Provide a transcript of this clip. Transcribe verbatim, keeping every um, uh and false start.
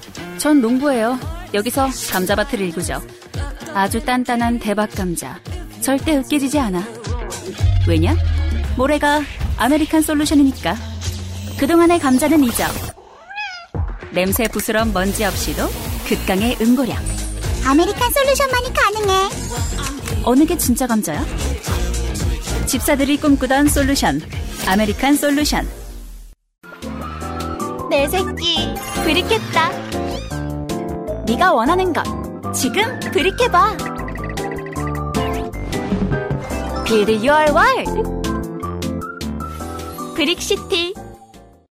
전 농부예요. 여기서 감자밭을 일구죠. 아주 단단한 대박 감자. 절대 으깨지지 않아. 왜냐? 모래가 아메리칸 솔루션이니까. 그동안의 감자는 잊어. 냄새 부스럼 먼지 없이도 극강의 응고력. 아메리칸 솔루션만이 가능해. 어느 게 진짜 감자야? 집사들이 꿈꾸던 솔루션. 아메리칸 솔루션. 내 새끼 브리켓다. 네가 원하는 것 지금 브리켓봐. Build your world. 브릭시티.